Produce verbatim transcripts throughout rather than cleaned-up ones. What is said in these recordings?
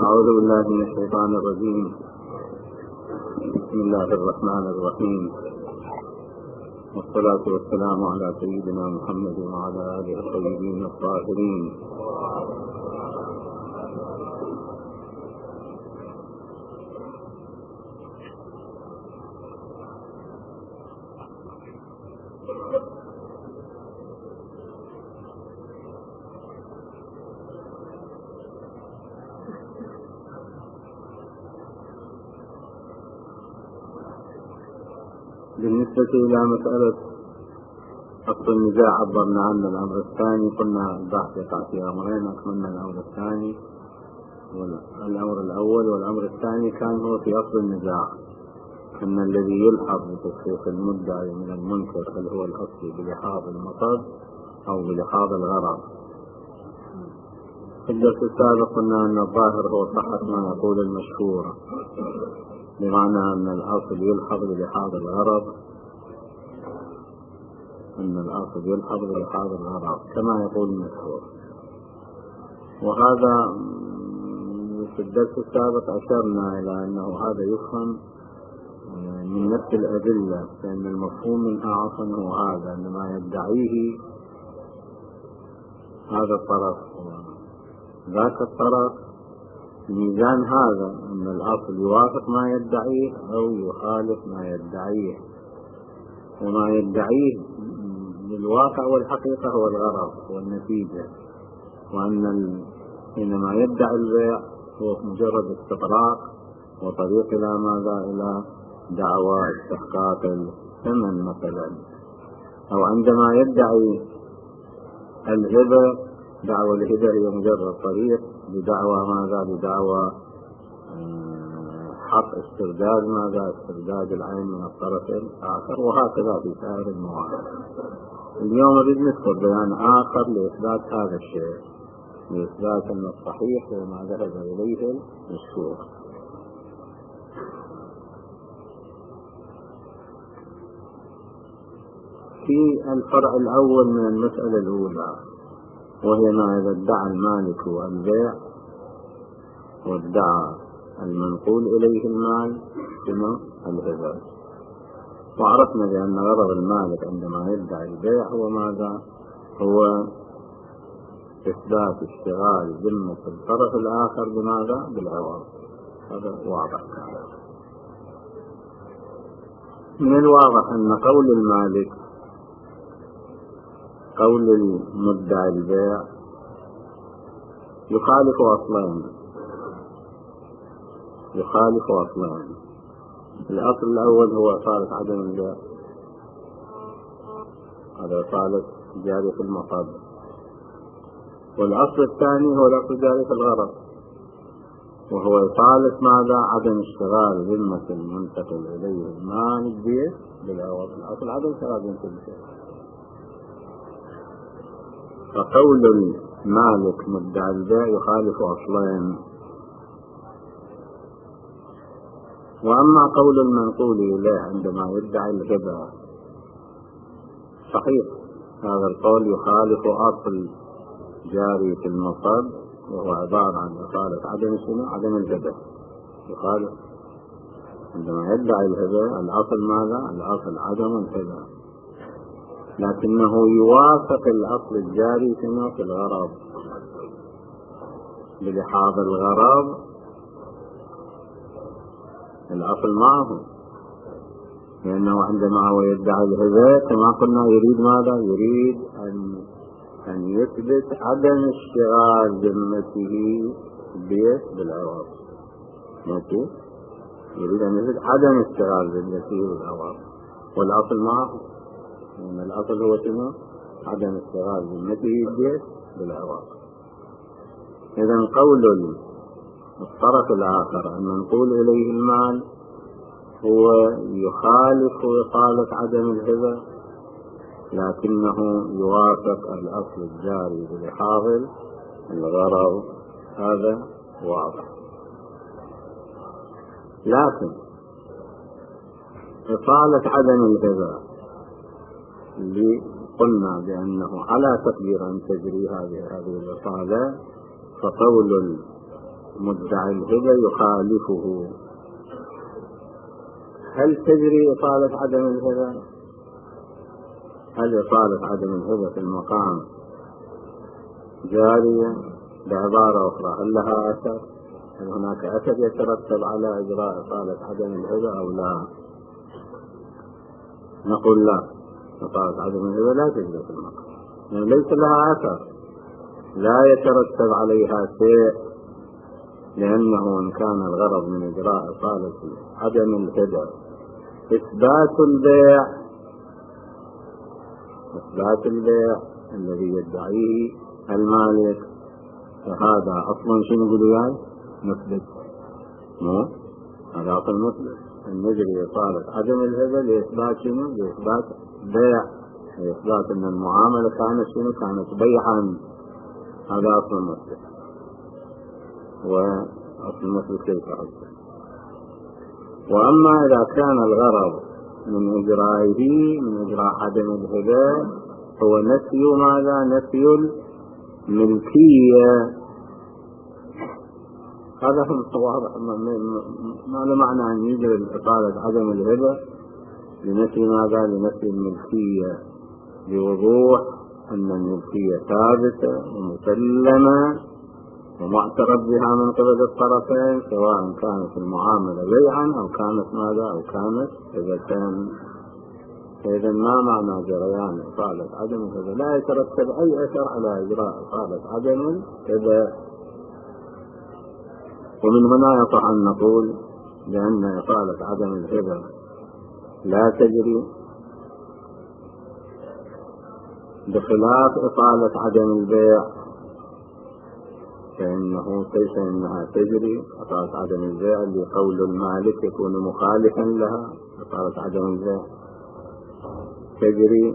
أعوذ بالله من الشيطان الرجيم. بسم الله الرحمن الرحيم، والصلاة والسلام على سيدنا محمد وعلى آله الطيبين الطاهرين. بالنسبة إلى مسألة أصل النزاع عبرنا عن الأمر الثاني، قلنا البحث يقع في أمرين، أكملنا الأمر الثاني والأمر الأول، والأمر الثاني كان هو في أصل النزاع، أن الذي يلحظ بتصحيح المدعي من المنكر هل هو الأصل بلحاظ المطر أو بلحاظ الغرض. في الدرس السابق قلنا أن الظاهر هو صحة ما يقول المشهور، بمعنى أن الأصل يلحظ بلحاظ الغرض، أن الأصل يلحظ بلحاظ الغرض كما يقول المشهور. وهذا في الدرس السابق أشرنا إلى أنه هذا يفهم من نفس الأدلة، لأن المفهوم منها أصلا هو هذا، أن ما يدعيه هذا الطرف ذاك الطرف ميزان هذا، أن الأصل يوافق ما يدعيه أو يخالف ما يدعيه، وما يدعيه بالواقع والحقيقة هو الغرض والنتيجة، وأن حينما يدعي البيع هو مجرد استغراق وطريق إلى ماذا؟ إلى دعوى استحقاق الثمن مثلا، أو عندما يدعي الهبة دعوى الهبة هي مجرد طريق بدعوى ماذا؟ بدعوى حق استرداد ماذا؟ استرداد العين من الطرف الآخر، وهكذا في سائر المواضيع. اليوم نريد نذكر بيان آخر لإثبات هذا الشيء، لإثبات أن الصحيح هو ما ذهب إليه المشهور. في الفرع الأول من المسألة الأولى، وهي ما إذا ادعى المالك البيع وادعى المنقول إليه المال ثم الهبة. وعرفنا بأن غرض المالك عندما يدعي البيع هو ماذا؟ هو إثبات اشتغال ذمة الطرف الآخر بماذا؟ بالعوض. هذا واضح. من الواضح أن قول المالك قول المدعي البيع يخالف أصلين يخالف أصلين الأصل الأول هو إصالة عدم البيع، هذا إصالة جاري في المقابل، والأصل الثاني هو الأصل جاري في الغرض، وهو إصالة ماذا؟ عدم اشتغال ذمة المنتقل إليه المال البيع بالعوض. الأصل عدم اشتغال ذمة البيع. فقول المالك مدعي البيع يخالف أصلين. وأما قول المنقول إليه عندما يدعي الهبة صحيح، هذا القول يخالف أصل جاري في المصب، وهو عبارة عن إصالة عدم شنو؟ عدم الهبة. يخالف عندما يدعي الهبة الأصل ماذا؟ الأصل عدم الهبة، لكنه يوافق الأصل الجاري في الغرض بلحاظ الغرض الأصل معه، لأنه عندما هو يدعي الهبة كما قلنا يريد ماذا؟ يريد أن أن يثبت عدم اشتغال ذمته البيت بالعوض. ماشي؟ يريد أن يثبت عدم اشتغال ذمته بالعوض، والأصل معه، لأن الأصل هو شنو؟ عدم اشتغال ذمته البيت بالعوض. إذن قول الطرف الآخر أن ننقل إليه المال هو يخالف إصالة عدم الهبة، لكنه يوافق الأصل الجاري بلحاظ الغرض، هذا واضح. لكن إصالة عدم الهبة اللي قلنا بأنه على تقدير أن تجري هذه هذه الإصالة، فقول مدعي الهبة يخالفه. هل تجري إطالة عدم الهبة؟ هل إطالة عدم الهبة في المقام جارية؟ بعبارة أخرى، هل لها أثر؟ هل هناك أثر يترتب على إجراء إطالة عدم الهبة أو لا؟ نقول لا، إطالة عدم الهبة لا تجري في المقام، يعني ليس لها أثر، لا يترتب عليها شيء، لأنه إن كان الغرض من إجراء إطالة عدم الهبة إثبات البيع، إثبات البيع الذي يدعيه المالك، فهذا أصلا شنو نقول وياه؟ مثبت، مو هذا أصلا مثبت، أن يجري إطالة عدم الهبة لإثبات شنو؟ لإثبات بيع، لإثبات أن المعاملة كانت شنو؟ كانت بيعا، هذا أصلا مثبت، وأصلا مثبت ليس أصلا. وأما إذا كان الغرض من إجرائه من إجراء عدم الهبة هو نفي ماذا؟ نفي الملكية، هذا هو واضح، ما له معنى أن يجري إطالة عدم الهبة لنفي ماذا؟ لنفي الملكية، بوضوح أن الملكية ثابتة ومسلمة ومعترف بها من قبل الطرفين، سواء كانت المعاملة بيعا أو كانت ماذا؟ أو كانت هبة. فإذا ما معنى جريان إطالة عدم الهبة؟ لا يترتب أي أثر على إجراء إطالة عدم الهبة. ومن هنا يصح أن نقول بأن إطالة عدم الهبة لا تجري، بخلاف إطالة عدم البيع، فإنه كيف إنها تجري إطالة عدم البيع اللي قول المالك يكون مخالفا لها، إطالة عدم البيع تجري،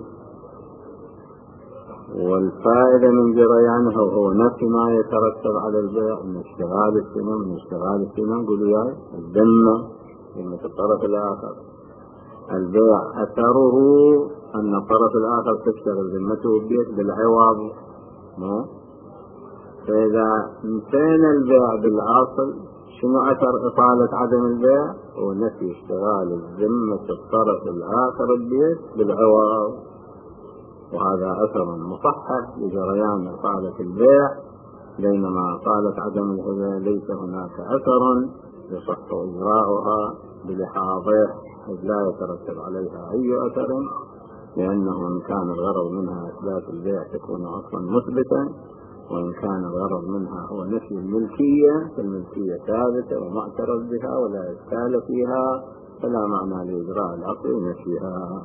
والفائدة من جريانها هو نفس ما يترتب على البيع من اشتغال السنة، من اشتغال السنة نقول يا الذمة ذمة الطرف الآخر. البيع أثره أن الطرف الآخر تشتغل ذمته بيت بالعوض، مو؟ فإذا انتهينا البيع بالأصل شنو أثر إطالة عدم البيع؟ هو نفي اشتغال الذمة الطرف الآخر البيت بالعوض، وهذا أثر مصحح لجريان إطالة البيع، بينما إطالة عدم الهبة ليس هناك أثر يصح إجراؤها بلحاظه، إذ لا يترتب عليها أي أثر، لأنه إن كان الغرض منها إثبات البيع تكون أصلا مثبتا، وإن كان الغرض منها هو نفي الملكية فالملكية ثابتة ومعترف بها ولا إشكال فيها، فلا معنى لإجراء العقد ونفيها.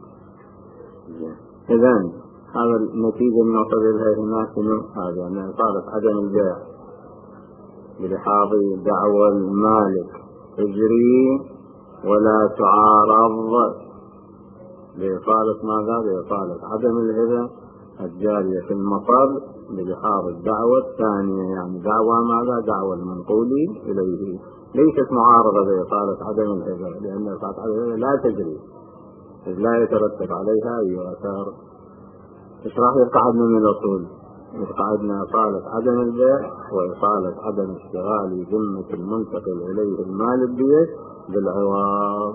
إذن هذا النتيجة النقطة لها هناك هذا أن إطالة عدم البيع بلحاظ دعوى المالك تجري ولا تعارض بإطالة ماذا؟ بإطالة عدم الهبة الجارية في المطر بلحاظ الدعوة الثانية، يعني دعوى ماذا؟ دعوى المنقول إليه، ليست معارضة بإطالة عدم الهبة، لأن إطالة عدم الهبة لا تجري إذ لا يترتب عليها أي آثار. إيش راح يقعدنا من الأصول؟ يقعدنا إطالة عدم البيع وإطالة عدم اشتغال ذمة المنتقل إليه المال بيد بالعوض.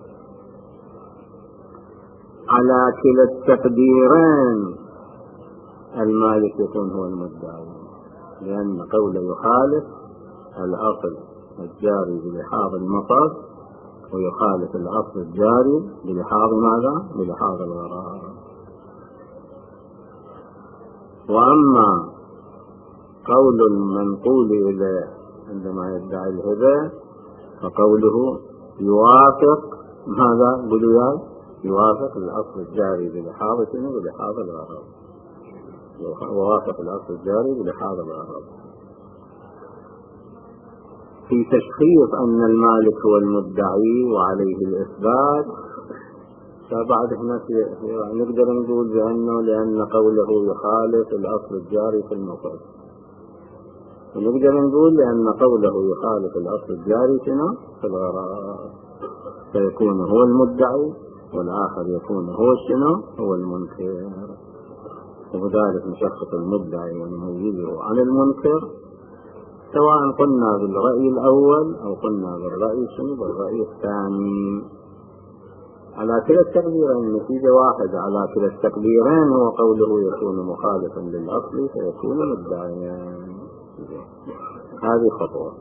على كلا التقديرين المالك يكون هو المدعي، لأن قوله يخالف الأصل الجاري بلحاظ المطر ويخالف الأصل الجاري بلحاظ ماذا؟ بلحاظ الغرار. وأما قول المنقول إليه عندما يدعي الهبة فقوله يوافق ماذا؟ قلوا يوافق الأصل الجاري بلحاظ شنو؟ بلحاظ الغرار، يوافق الأصل الجاري بلحاظ الغرار. في تشخيص أن المالك هو المدعي وعليه الإثبات، فبعد احنا نقدر نقول بأنه لأن قوله يخالف الأصل الجاري في المطر، ونقدر نقول لأن قوله يخالف الأصل الجاري في الغرار، فيكون هو المدعي والآخر يكون هو شنو؟ هو المنكر، وبذلك نشخص المدعي ونميزه عن المنكر سواء قلنا بالرأي الأول أو قلنا بالرأي شنو بالرأي الثاني. على كلا التقديرين النتيجة واحدة، على كلا التقديرين هو قوله يكون مخالفا للأصل فيكون مدعيا. هذه خطوة.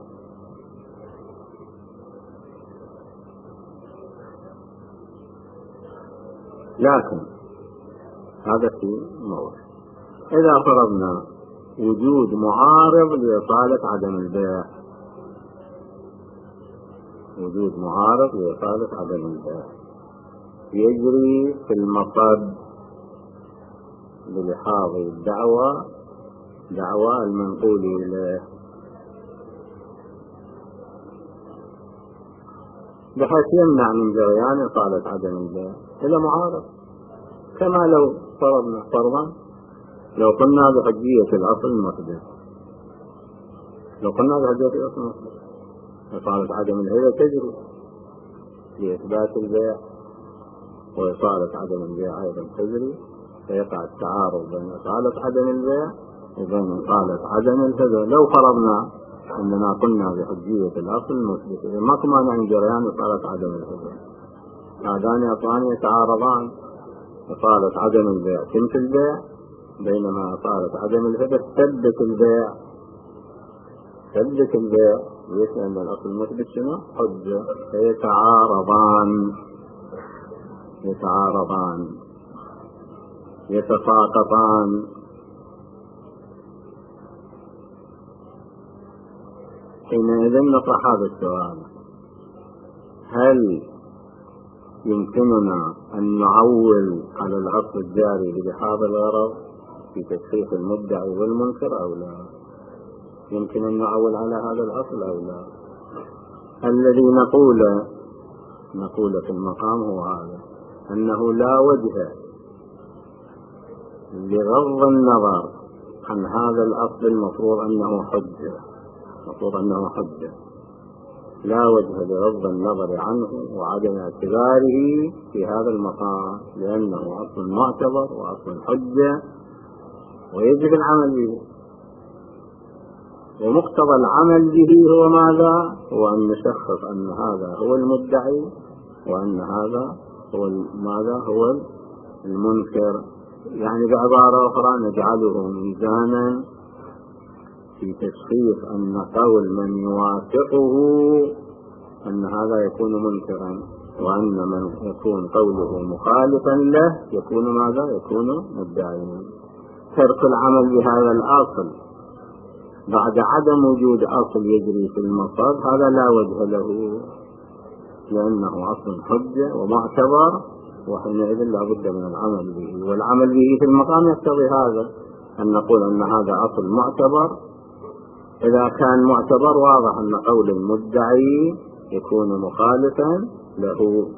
لكن هذا في موضوع إذا فرضنا وجود معارض لإصالة عدم البيع، وجود معارض لإصالة عدم البيع يجري في المصد بلحاظ الدعوة دعوى المنقول إليه، بحيث يمنع من جريان إصالة عدم البيع إلى معارض. كما لو فرضنا فرضا لو قلنا بحجية الأصل المحدث، لو قلنا بحجية الأصل المحدث إصالة عدم الهبة تجري لإثبات البيع، وإصالة عدم البيع أيضا تجري، فيقع التعارض بين إصالة عدم البيع وبين إصالة عدم الهبة. لو فرضنا أننا قلنا بحجية الأصل المثبت ما كمان عن جريان إصالة عدم الهبة، هذان أصلان يتعارضان، إصالة عدم البيع تنفي البيع، بينما إصالة عدم الهبة تثبت البيع تثبت البيع ليش؟ لأن الأصل المثبت شنو؟ حجة، فيتعارضان يتعارضان يتساقطان. حينئذ نطرح هذا السؤال: هل يمكننا أن نعول على الأصل الجاري بهذا الغرض في تشخيص المدعي والمنكر أو لا؟ يمكن أن نعول على هذا الأصل أو لا؟ الذي نقول نقول في المقام هو هذا، أنه لا وجه لغض النظر عن هذا الأصل المفروض أنه حجة المفروض أنه حجة لا وجه لغض النظر عنه وعدم اعتباره في هذا المقام، لأنه أصل معتبر وأصل حجة ويجب العمل به. ومقتضى العمل به هو ماذا؟ هو أن نشخص أن هذا هو المدعي وأن هذا هو ماذا؟ هو المنكر. يعني بعبارة أخرى نجعله ميزانا في تشخيص أن قول من يوافقه أن هذا يكون منكرا، وأن من يكون قوله مخالفا له يكون ماذا؟ يكون مدعيا. ترك العمل بهذا الأصل بعد عدم وجود أصل يجري في المصاد هذا لا وجه له، لأنه أصل حجة ومعتبر، وحينئذ لا بد من العمل به. والعمل به في المقام يقتضي هذا، أن نقول أن هذا أصل معتبر. إذا كان معتبر واضح أن قول المدعي يكون مخالفا له،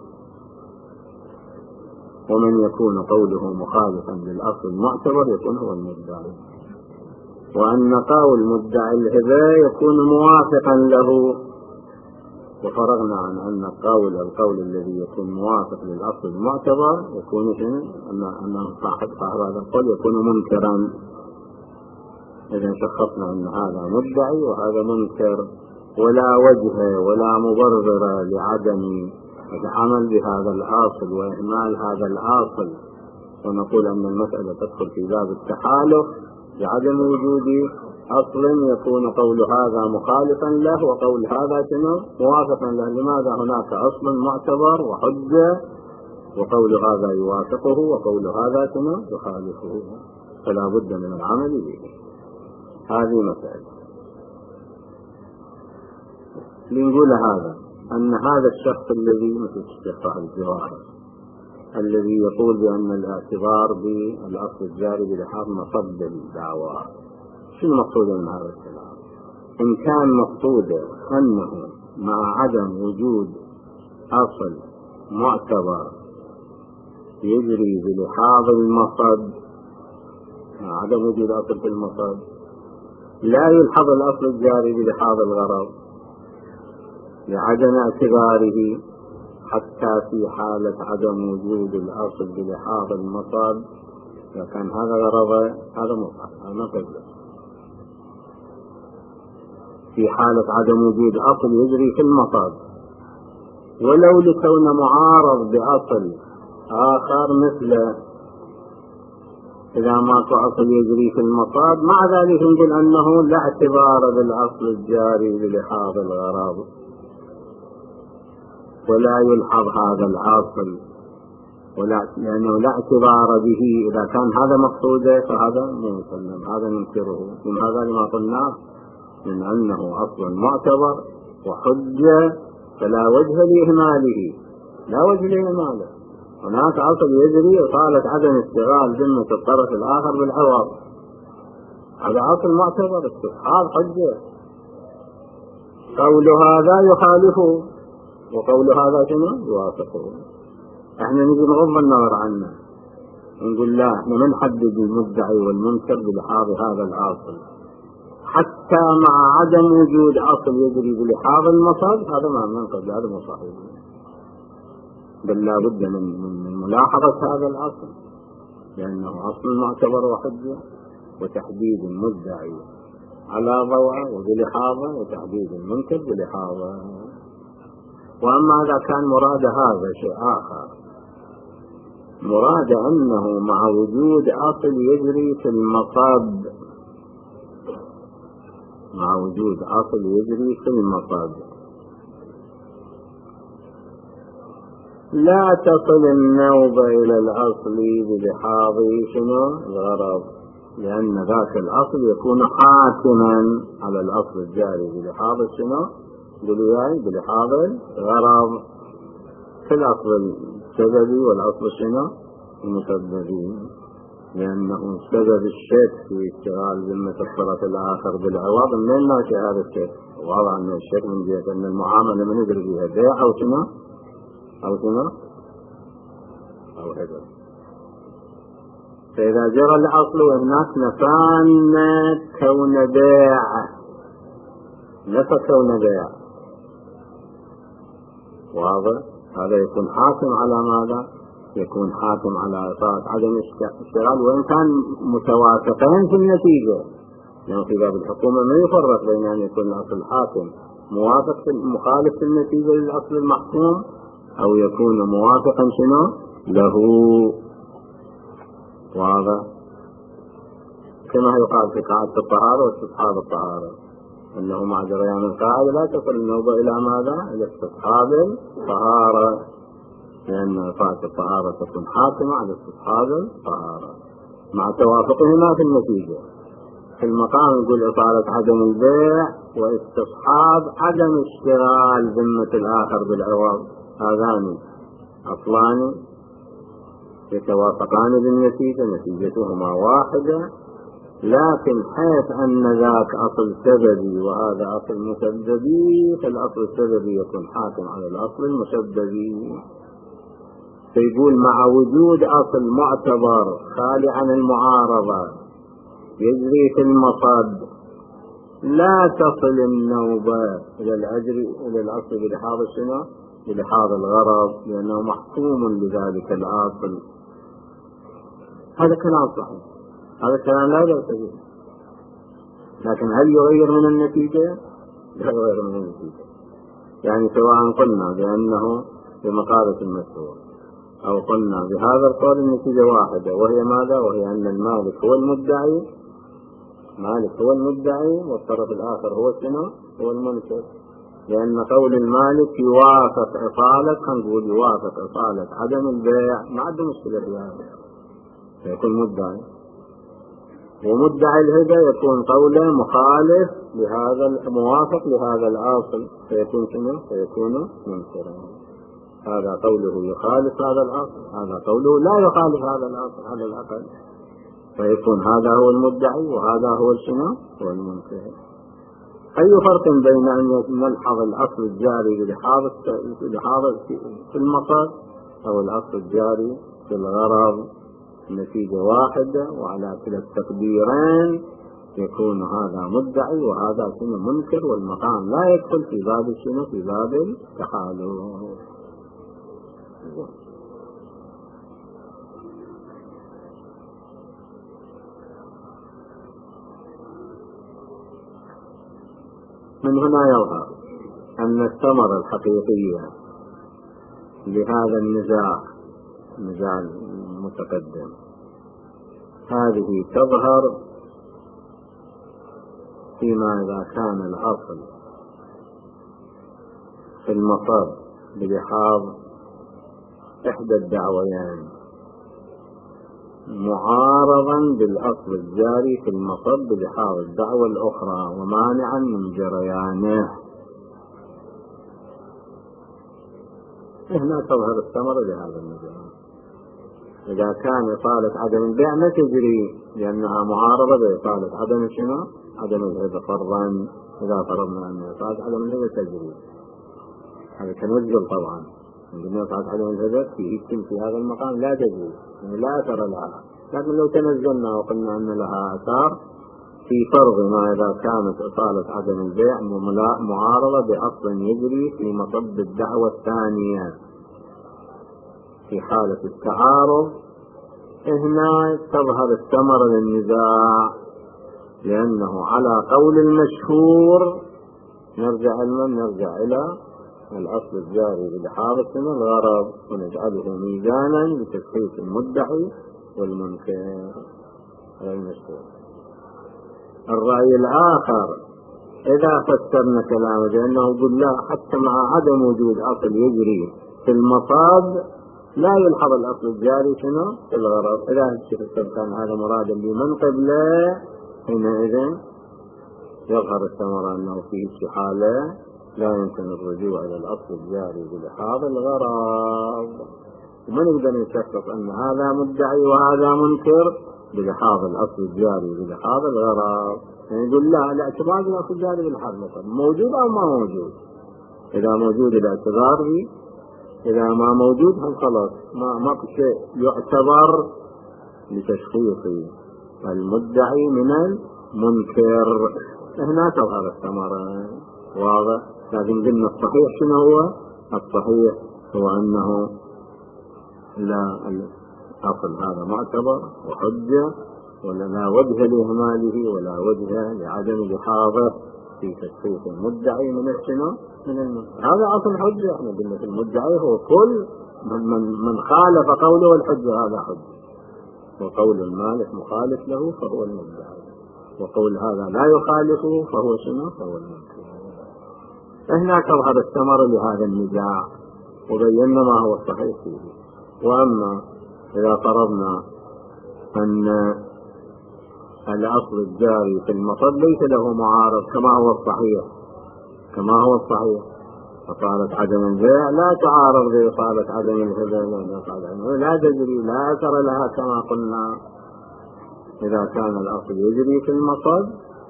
ومن يكون قوله مخالفا للأصل المعتبر يكون هو المدعي، وأن قول مدعي الهبة يكون موافقا له. وفرغنا عن أن قول القول الذي يكون موافق للأصل المعتبر يكون أن صاحب هذا القول يكون منكرا. إذا شخصنا أن هذا مدعي وهذا منكر، ولا وجه ولا مبرر لعدم العمل بهذا الأصل وإهمال هذا الأصل، ونقول أن المسألة تدخل في باب التحالف لعدم وجود أصل يكون قول هذا مخالفا له وقول هذا موافقا له. لماذا؟ هناك أصل معتبر وحجة، وقول هذا يوافقه وقول هذا يخالفه، فلا بد من العمل به. هذه مسألة. لنقول هذا أن هذا الشخص الذي مثل الشيخ الجواهر الذي يقول بأن الاعتبار بالأصل الجاري بلحاظ مصد الدعوى، شو المقصود من هذا الكلام؟ إن كان مقصوده أنه مع عدم وجود أصل معتبر يجري بلحاظ المصد، مع عدم وجود أصل في المصد لا يلحظ الأصل الجاري بلحاظ الغرض لعدم اعتباره، حتى في حالة عدم وجود الأصل بلحاظ المصد إذا كان هذا غرضه هذا مصحف هذا ما تجلس. في حالة عدم وجود أصل يجري في المصاد، ولو لكون معارض بأصل آخر مثل إذا ماكو أصل يجري في المصاد، مع ذلك نقول أنه لا اعتبار بالأصل الجاري بلحاظ الغرض، ولا يلحظ هذا الأصل، ولا لأنه لا اعتبار به. إذا كان هذا مقصوده فهذا لا يسلم، هذا ننكره. من هذا لما قلنا من أنه أصل معتبر وحجة فلا وجه لإهماله، لا وجه لإهماله. هناك أصل يجري وصالة عدم اشتغال ذمة الطرف الآخر بالعوض، هذا أصل معتبر، استصحاب حجة. قول هذا يخالفه وقول هذا شنو يوافقه. احنا نجي نغض النظر عنه نقول لا، احنا ما نحدد المدعي والمنكر بلحاظ هذا الأصل، حتى مع عدم وجود أصل يجري بلحاظ المصاد، هذا ما ننقض، هذا مو صحيح، بل لا بد من, من ملاحظة هذا الأصل، لأنه أصل معتبر وحجة، وتحديد المدعي على ضوءه وبلحاظه، وتحديد المنكر بلحاظه. وأما إذا كان مراد هذا شيء آخر، مراد أنه مع وجود أصل يجري في المصاد، مع وجود أصل يجري في المصاد لا تصل النوبة إلى الأصل بلحاظ شنو الغرض، لأن ذاك الأصل يكون حاكما على الأصل الجاري بلحاظ شنو بلياي بلحاظ الغرض، في الأصل السببي والأصل شنو المسببي، لأنه سبب الشك في اشتغال ذمة الطرف الآخر بالعوض. من ناشئ هذا الشك؟ واضح أن الشك من جهة أن المعاملة من يدري فيها بيع أو شنو أو شنو أو هدر. فإذا جرى الأصل وهناك نفانا كون بيع، نفى كون بيع، واضح، هذا يكون حاكم على ماذا؟ يكون حاكم على إطاعة عدم اشتغال، وإن كان متوافقين في النتيجة، لأن في باب الحكومة ما يفرق بين أن يكون الأصل الحاكم موافق مخالف في النتيجة للأصل المحكوم، أو يكون موافقا شنو له، واضح، كما يقال في قاعدة الطهارة واستصحاب الطهارة، أنه مع جريان القاعدة لا تصل النوبة إلى ماذا؟ إلى استصحاب الطهارة، لأن طاعة الطهارة تكون حاكمة على استصحاب الطهارة مع توافقهما في النتيجة. في المقام يقول إطالة عدم البيع واستصحاب عدم اشتغال ذمة الآخر بالعوض، هذان أصلان يتوافقان بالنتيجة، نتيجتهما واحدة، لكن حيث أن ذاك أصل سببي وهذا أصل مسببي، فالأصل السببي يكون حاكم على الأصل المسببي. فيقول مع وجود أصل معتبر خالي عن المعارضة يجري في المصاد لا تصل النوبة إلى الأجر إلى الأصل بلحاظ شنو؟ بلحاظ الغرض، لأنه محكوم لذلك الأصل. هذا كلام صحيح، هذا كلام لا بأس به، لكن هل يغير من النتيجة؟ لا يغير من النتيجة. يعني سواء قلنا بأنه بمقالة المشهور أو قلنا بهذا القول النتيجة واحدة، وهي ماذا؟ وهي أن المالك هو المدعي، مالك هو المدعي والطرف الآخر هو شنو؟ هو المنكر، لأن قول المالك يوافق إطالة، نقول يوافق إطالة عدم البيع، ما عنده مشكلة في هذا، فيكون مدعي، ومدعي الهبة يكون قوله مخالف لهذا موافق لهذا الأصل، فيكون شنو؟ فيكون منكرا. هذا قوله يخالف هذا الأصل، هذا قوله لا يخالف هذا الأصل على الأقل، فيكون هذا هو المدعي وهذا هو الشنو؟ هو المنكر. أي فرق بين أن نلحظ الأصل الجاري بلحاظ في المصاد أو الأصل الجاري في الغرض؟ النتيجة واحدة، وعلى كلا التقديرين يكون هذا مدعي وهذا شنو منكر، والمقام لا يدخل في باب الشنو؟ في باب التحالف. من هنا يظهر أن الثمرة الحقيقية لهذا النزاع النزاع المتقدم هذه تظهر فيما إذا كان الأصل في المصب بلحاظ إحدى الدعويين معارضا بالأصل الجاري في المصب بلحاظ الدعوة الأخرى ومانعا من جريانه. هنا تظهر الثمرة لهذا النزاع. إذا كان إطالة عدم البيع ما تجري لأنها معارضة بإطالة عدم شنو؟ عدم الهبة فرضا. إذا فرضنا أن إطالة عدم الهبة تجري هذا كنزل طبعا. عندما إطالة عدم الهبة في اسم في هذا المقام لا تجري يعني لا أثر لها. لكن لو تنزلنا وقلنا أن لها أثار في فرض ما إذا كانت إطالة عدم البيع معارضة بأصل يجري في مصب الدعوة الثانية في حالة التعارض هنا تظهر الثمرة للنزاع لأنه على قول المشهور نرجع المن نرجع إلى الأصل الجاري بلحاظ الغرض ونجعله ميزانا لتشخيص المدعي والمنكر. هذا المشهور. الرأي الآخر إذا فسرنا كلامه بأنه يقول لا حتى مع عدم وجود أصل يجري في المصاب لا يلحظ الأصل الجاري شنو في الغرض. إذا الشيخ كان هذا مرادا بمن قبله حينئذ يظهر الثمرة أنه في حالة لا يمكن الرجوع إلى الأصل الجاري بلحاظ الغرض. ومن يقدر يشخص أن هذا مدعي وهذا منكر بلحاظ الأصل الجاري بلحاظ الغرض. يعني يقول لا الاعتبار بالأصل الجاري بلحاظ الغرض موجود أو ما موجود. إذا موجود الاعتبار به، إذا ما موجود هم خلاص ما ما في شيء يعتبر لتشخيص المدعي من المنكر. هنا تظهر الثمرة واضح. لكن قلنا الصحيح شنو هو؟ الصحيح هو أنه لا الأصل هذا معتبر وحجة ولا لا وجه لإهماله ولا وجه لعدم لحاظه في تشخيص المدعي من الشنو من المنكر. هذا أصل حجة. احنا قلنا في المدعي هو كل من, من, من خالف قوله الحجة هذا حجة، وقول المالك مخالف له فهو المدعي، وقول هذا لا يخالفه فهو شنو فهو المنكر. هنا تظهر الثمرة لهذا النزاع وبينا ما هو الصحيح فيه. وأما إذا فرضنا أن الأصل الجاري في المصب ليس له معارض كما هو الصحيح كما هو الصحيح فقالت عدم البيع لا تعارض بإصالة عدم الهبة لا تجري لا أثر لها كما قلنا. إذا كان الأصل يجري في المصب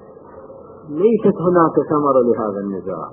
ليست هناك ثمرة لهذا النزاع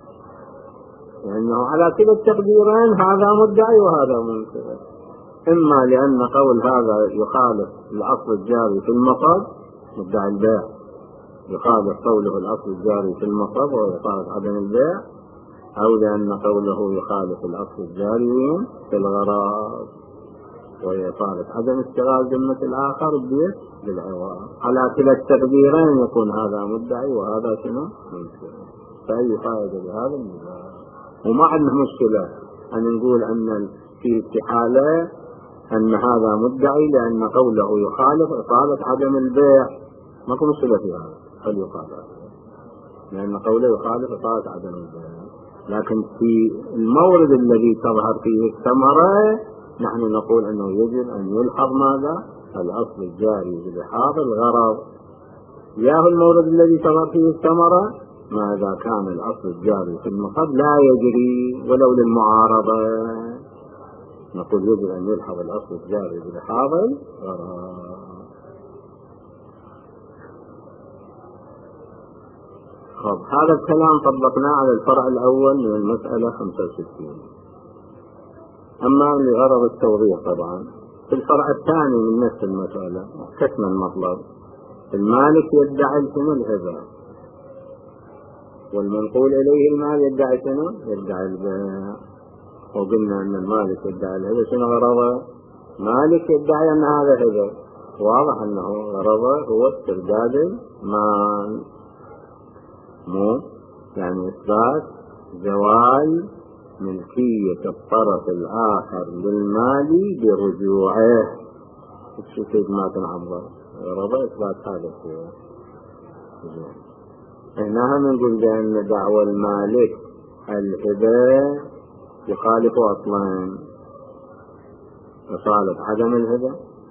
لأنه على كلا التقديرين هذا مدعي وهذا منكر. إما لأن قول هذا يخالف الأصل الجاري في المصب مدعي البيع يخالف قوله الأصل الجاري في المصب ويخالف عدم البيع، أو لأن قوله يخالف الأصل الجاري في الغرض ويخالف عدم استغلال ذمة الآخر بالعوض. على كلا التقديرين يكون هذا مدعي وهذا شنو منكر. فأي فائدة لهذا النزاع؟ وما عندنا مشكلة أن نقول أن في استحالة أن هذا مدعي لأن قوله يخالف إصالة عدم البيع ما كان مشكلة في هذا فليقال لأن قوله يخالف إصالة عدم البيع. لكن في المورد الذي تظهر فيه الثمرة نحن نقول أنه يجب أن يلحظ ماذا الأصل الجاري بلحاظ الغرض. ياهو المورد الذي تظهر فيه الثمرة ما إذا كان الأصل الجاري في المصب لا يجري ولو للمعارضة نقول يجب أن يلحظ الأصل الجاري بلحاظ الغرض. خب هذا الكلام طبقناه على الفرع الأول من المسألة خمسة وستين. أما لغرض التوضيح طبعا في الفرع الثاني من نفس المسألة كتم المطلب المالك يدعي الثمن الهبة والمنقول إليه المال يدعي شنو يدعي البيع. وقلنا أن المالك يدعي الهبة شنو غرضه؟ مالك يدعي أن هذا هبة واضح أنه غرضه هو استرداد المال مو يعني إثبات زوال ملكية الطرف الآخر للمال برجوعه. شو كيف ما تنعبر رضا إثبات هذا الشيء. هنا هم نقول بأن دعوى المالك الهبة يخالف أصلين: إصالة عدم الهبة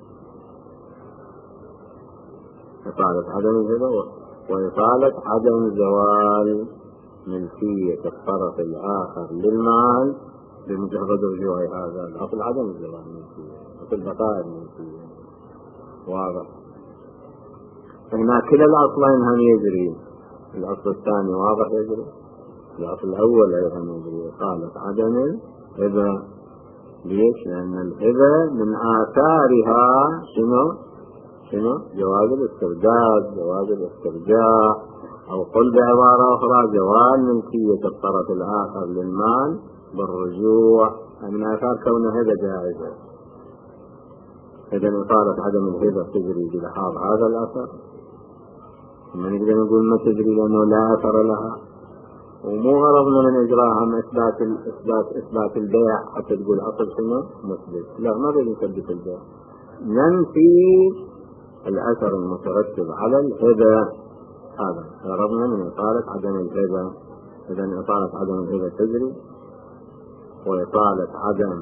إصالة عدم الهبة وإصالة عدم زوال ملكية الطرف الآخر للمال بمجرد رجوع هذا الأصل عدم زوال الملكية، أصل بقاء الملكية. واضح؟ هنا كلا الأصلين هم يجري. الأصل الثاني واضح يجري، الأصل الأول أيضا يجري. إصالة عدم الهبة. ليش؟ لأن الهبة من آثارها شنو؟ شنو؟ جواز الاسترداد، جواز الاسترجاع، أو قل بعبارة أخرى زوال ملكية الطرف الآخر للمال بالرجوع. من آثار كون هبة جائزة. إذا إصالة عدم الهبة تجري بلحاظ هذا الأثر. ما نقدر نقول ما تجري لأنه لا أثر لها، ومو غرضنا من إجراءها من إثبات إثبات إثبات البيع حتى تقول أصل شنو مثبت. لا، ما بدنا نثبت البيع، ننفي الأثر المترتب على الهبة. هذا غرضنا من إطالة عدم الهبة. إذا إطالة عدم الهبة تجري، وإطالة عدم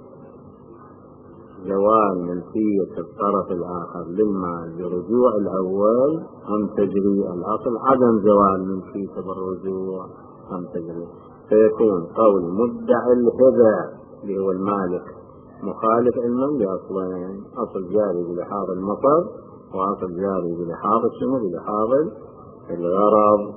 زوال ملكية الطرف الآخر للمال برجوع الأول هم تجري. الأصل عدم زوال ملكية بالرجوع هم تجري. فيكون قول مدعي الهبة اللي هو المالك مخالف علما لأصلين: أصل جاري بلحاظ المطر، وأصل جاري بلحاظ الشنو؟ بلحاظ الغرض.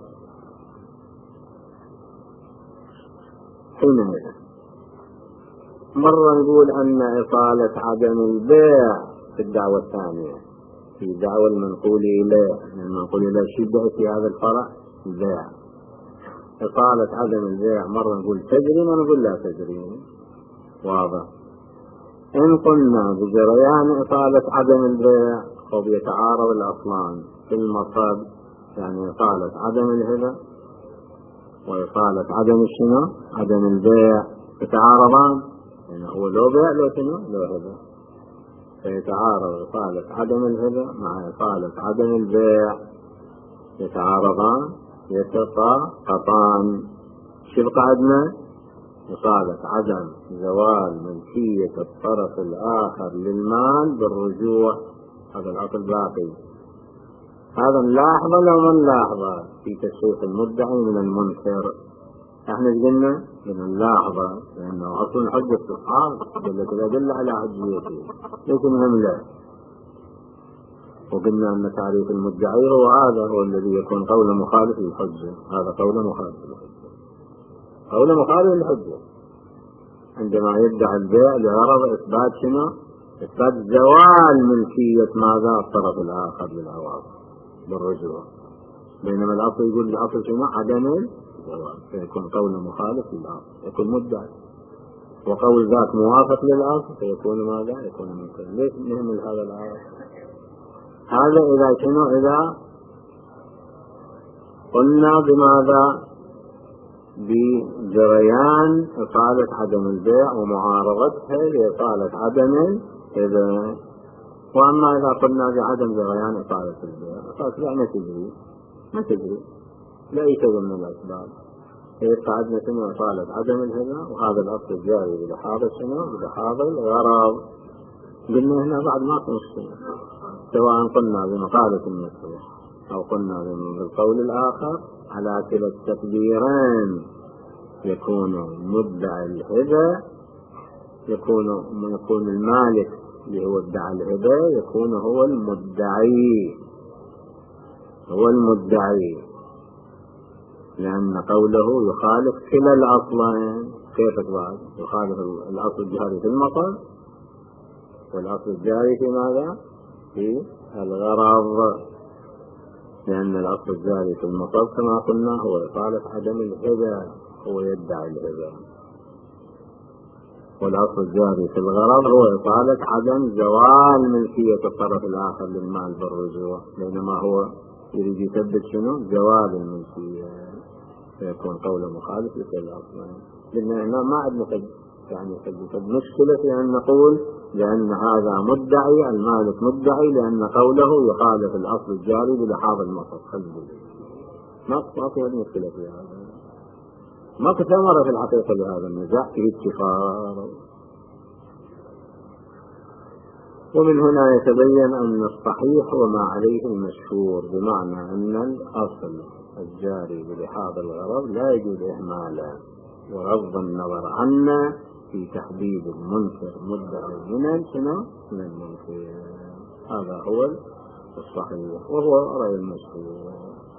حينئذ مرة نقول أن إطالة عدم البيع في الدعوة الثانية، في دعوة المنقول إليه. المنقول إليه شبه في هذا الفرع البيع. إطالة عدم البيع مرة نقول تجري، ما نقول لا تجري. واضح؟ إن قلنا بجريان إطالة عدم البيع أو يتعارض الأصلان في المصب، يعني إطالة عدم الهبة وإطالة عدم الشنو؟ عدم البيع يتعارضان. يعني هو لو بيع لو شنو؟ لو هبة. فيتعارض إطالة عدم الهبة مع إطالة عدم البيع، يتعارضان يتساقطان. شو بقى عندنا؟ إطالة عدم زوال ملكية الطرف الآخر للمال بالرجوع. هذا الأصل باقي. هذا نلاحظه لو ما نلاحظه في تشريح المدعي من المنكر. احنا قلنا نلاحظه لأنه أصل الحجة الصحاب دلت الأدلة على حجيته، لكن هم لا. وقلنا أن تعريف المدعي هو هذا، هو الذي يكون قول مخالف للحجة. هذا قول مخالف للحجة، قول مخالف للحجة عندما يدعي البيع لغرض إثبات شنو؟ إثبات زوال ملكية ماذا؟ الطرف الآخر للعوض بالرجوع. بينما الأصل يقول الأصل شنو؟ عدم الزوال، فيكون قول مخالف للأصل، يكون مدعي. وقول ذاك موافق للأصل فيكون ماذا؟ يكون منكر. ليش نهمل هذا الآية؟ هذا إذا شنو؟ إذا قلنا بماذا؟ بجريان إطالة عدم البيع ومعارضتها لإطالة عدم الهبة. وأما إذا قلنا بعدم جريان إطالة البيع فأصبح ما تجري، ما تجري لأي سبب من الأسباب. يبقى عندنا شنو؟ إطالة عدم الهبة، وهذا الأصل الجاري بلحاظ شنو؟ بلحاظ الغرض. قلنا هنا بعد ما تنشتم، سواء قلنا بمقالة النسبة أو قلنا بالقول الآخر، على كلا التقديرين يكون مدعي الهبة، يكون يكون المالك اللي هو ادعى الهبة يكون هو المدعي، هو المدعي، لأن قوله يخالف كلا الأصلين. كيف بعد؟ يخالف الأصل الجاري في المطر والأصل الجاري في ماذا؟ في الغرض. لأن الأصل الجاري في المطر كما قلنا هو إطالة عدم الهبة، هو يدعي الهبة. والأصل الجاري في الغرض هو إطالة عدم زوال ملكية الطرف الآخر للمال بالرجوع، بينما هو يريد يثبت شنو؟ زوال الملكية. فيكون قوله مخالف لكل أصل. لأن هنا ما عندنا يعني مشكلة في أن نقول لأن هذا مدعي المالك مدعي لأن قوله يخالف الأصل الجاري بلحاظ المصدر. ما ما في مشكلة في هذا، ما ثمرة في الحقيقة لهذا النزاع في اتفاق. ومن هنا يتبين أن الصحيح وما عليه المشهور، بمعنى أن الأصل الجاري بلحاظ الغرض لا يجوز إهماله وغض النظر عنا في تحديد المنكر مدعي من شنو من المنكر. هذا هو الصحيح وهو رأي المشهور.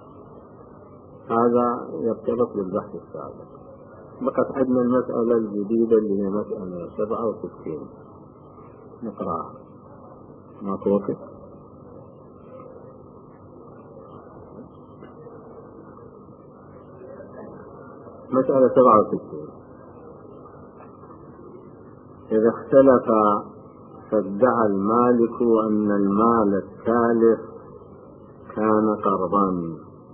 هذا يرتبط بالبحث السابق. بقت عندنا المسألة الجديدة اللي هي مسألة سبعة وستين، نقرأها. ما توقف مسألة سبعة وستين. إذا اختلف فادعى المالك أن المال الثالث كان قرضا،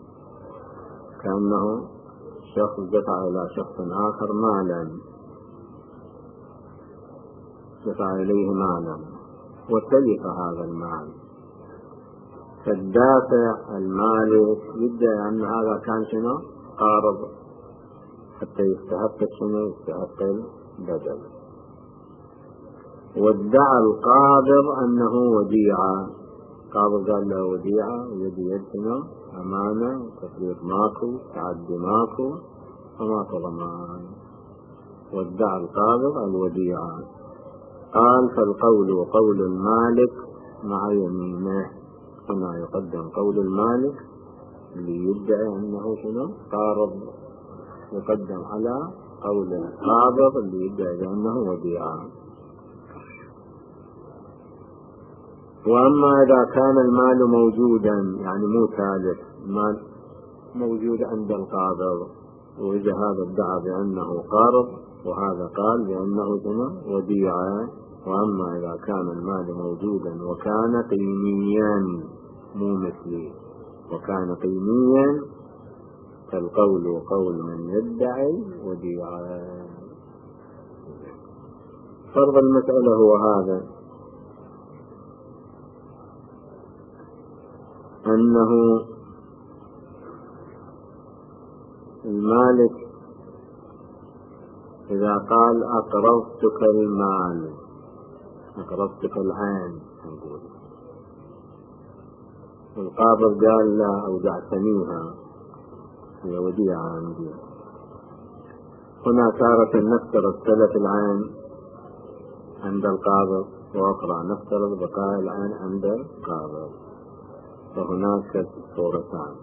كأنه شخص دفع إلى شخص آخر مالا، دفع إليه مالا وتلف هذا المال، فالدافع المالك يدعي أن هذا كان شنو قارض حتى يستحق شنو يستحق البدل، وادعى القابض أنه وديعة، قابض قال له وديعة ويدي يدنا أمانة وتفريط ماكو تعدي ماكو وما ضمان، وادعى القابض الوديعة. قال فالقول قول المالك مع يمينه. هنا يقدم قول المالك اللي يدعي أنه شنو قارض، يقدم على قول القابض اللي يدعي أنه وديعة. وأما إذا كان المال موجودا يعني مو ثالث، المال موجود عند القابض وإذا هذا ادعى بأنه قارض وهذا قال بأنه شنو وديعة. وأما إذا كان المال موجودا وكان قيميا مو مثلي وكان قيميا فالقول قول من يدعي وديعة. فرض المسألة هو هذا، أنه المالك إذا قال أقرضتك المال أقرضتك العين نقول، والقابض قال لا أودعتنيها هي وديعة عندي، هنا تارة نفترض تلف العين عند القابض وأخرى نفترض بقاء العين عند القابض، فهناك صورتان.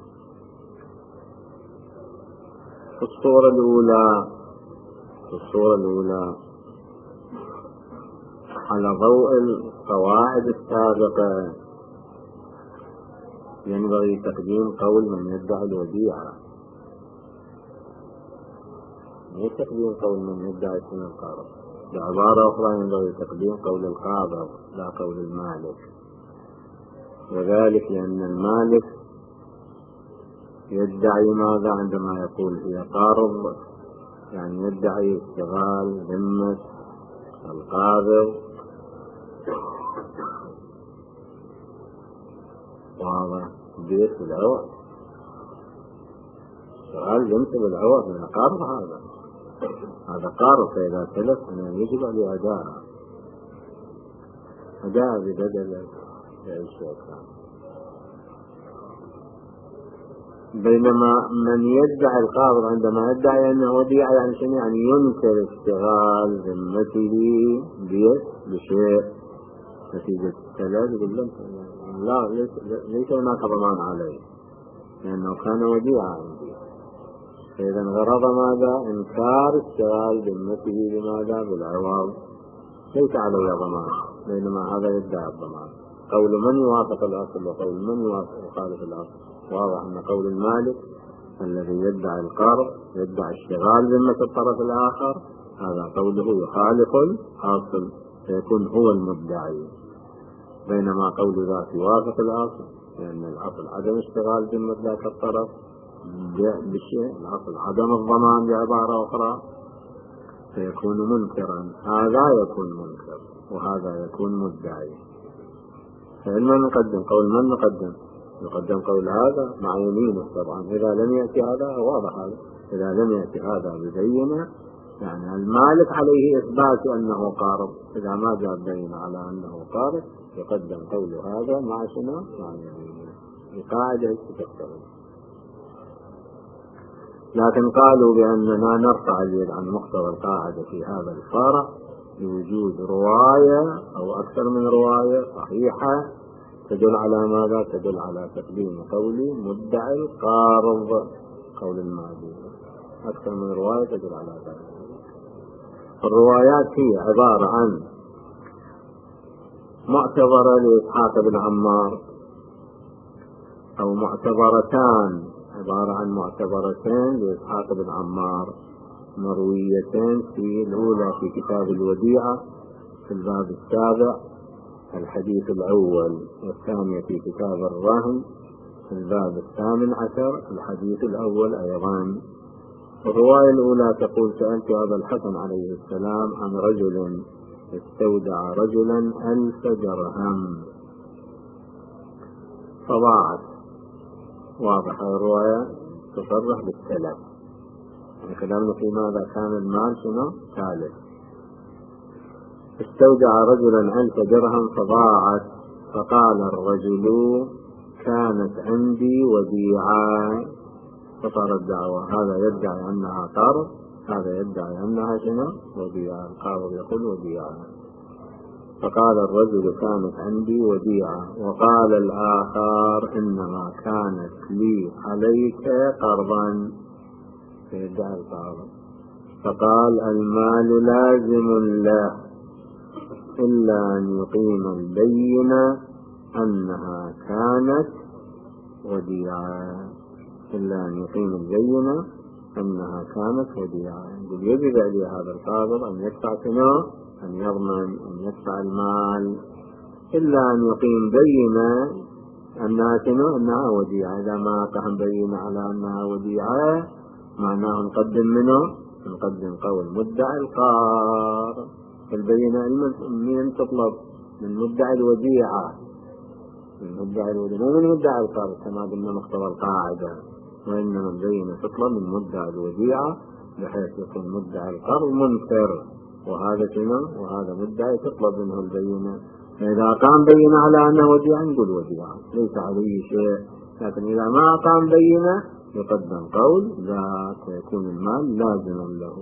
الصورة الأولى الصورة الأولى على ضوء القواعد السابقة ينبغي تقديم قول من يدعي الوديعة، مو تقديم قول من يدعي سن القارض. بعبارة أخرى ينبغي تقديم قول القابض لا قول المالك، وذلك لأن المالك يدعي ماذا عندما يقول هي قارض، يعني يدعي اشتغال ذمة القابض. واضح بيت العوض اشتغال ذمة العوض من قارض، هذا هذا قارض، فإذا تلف يجب عليه أداء أداء ببدل أي شيء كان. بينما من يدعي القابض عندما يدعي أنه وديعة يعني شنو؟ يعني ينكر اشتغال ذمته بشيء نتيجة التلف، يقول لا ليس, ليس هناك ضمان عليه لأنه كان وديعة عندي. فإذا غرض ماذا؟ إنكار اشتغال ذمته بماذا؟ بالعوض، ليس عليه ضمان، بينما هذا يدعي الضمان. قول من يوافق الأصل وقول من يوافق يخالف الأصل. واضح أن قول المالك الذي يدعي القرض يدعي اشتغال ذمة الطرف الآخر، هذا قوله يخالف الأصل فيكون هو المدعي، بينما قول ذات يوافق الأصل لأن الأصل عدم اشتغال ذمة ذاك الطرف، بالشيء الأصل عدم الضمان بعبارة أخرى فيكون منكرا، هذا يكون منكر وهذا يكون مدعي. فإما نقدم قول من نقدم؟ نقدم قول هذا مع يمينه طبعا. إذا لم يأتي هذا واضح هذا، إذا لم يأتي هذا ببينة يعني المالك عليه إثبات أنه قارب، إذا ما جاء بينة على أنه قارب يقدم قول هذا مع شنو؟ مع يمينه. القاعدة تختلف. لكن قالوا بأننا نرفع اليد عن مقتضى القاعدة في هذا الفرع لوجود رواية أو أكثر من رواية صحيحة تدل على ماذا؟ تدل على تقديم قول مدعي القارض قول الماضي، أكثر من رواية تدل على ذلك. الروايات هي عبارة عن معتبرة لإسحاق بن عمار أو معتبرتان، عبارة عن معتبرتين لإسحاق بن عمار مرويتين، في الأولى في كتاب الوديعة في الباب السابع الحديث الأول، والثانية في كتاب الرهن في الباب الثامن عشر الحديث الأول أيضا. الرواية الأولى تقول: سألت أبا الحسن عليه السلام عن رجل استودع رجلا ألف درهم فضاعت. واضحة الرواية تصرح بالسلف، يعني كلامنا في ماذا كان المال شنو؟ ثالث. استودع رجلا ألف درهم فضاعت، فقال الرجل: كانت عندي وديعة. فصار الدعوة، هذا يدعي أنها قرض، هذا يدعي أنها شنو؟ وديعة. القارض يقول وديعة. فقال الرجل: كانت عندي وديعة. وقال الآخر: إنما كانت لي عليك قرضا. فيدعي القارض. فقال: المال لازم له إلا أن يقيم البينة أنها كانت وديعة، إلا أن يقيم البينة أنها كانت وديعة. يقول يجب عليه هذا القارض أن يدفع شنو؟ أن يضمن، أن يدفع المال، إلا أن يقيم بينة أنها شنو؟ أنها وديعة. إذا ما قام بينة على أنها وديعة معناه نقدم منه، نقدم قول مدعي القارض. البينة من تطلب؟ من مدعي الوديعة، من مدعي الوديعة، مو من مدعي القارض كما قلنا مقتضى القاعدة، وإنما البينة تطلب من مدعي الوديعة بحيث يكون مدعي القرض منكر، وهذا شنو؟ وهذا مدعي تطلب منه البينة. فإذا قام بينة على أنه وديعة نقول وديعة ليس عليه شيء، لكن إذا ما قام بينة يقدم قول ذاك ويكون المال لازما له.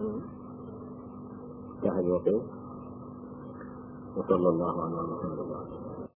انتهى الوقت. وصلى الله على محمد.